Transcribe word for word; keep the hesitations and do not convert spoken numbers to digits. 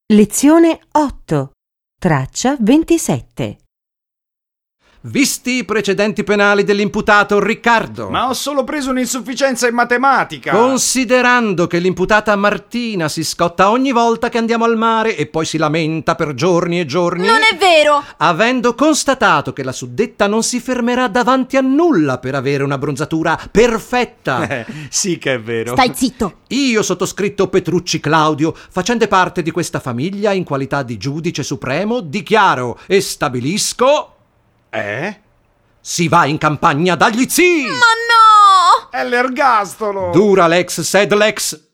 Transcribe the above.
Lezione otto, traccia ventisette. Visti i precedenti penali dell'imputato Riccardo. Ma ho solo preso un'insufficienza in matematica. Considerando che l'imputata Martina si scotta ogni volta che andiamo al mare e poi si lamenta per giorni e giorni. Non è vero! Avendo constatato che la suddetta non si fermerà davanti a nulla per avere una bronzatura perfetta. Eh, sì che è vero. Stai zitto! Io, sottoscritto Petrucci Claudio, facente parte di questa famiglia in qualità di giudice supremo, dichiaro e stabilisco... Eh? Si va in campagna dagli zii! Ma no! È l'ergastolo! Dura lex sed lex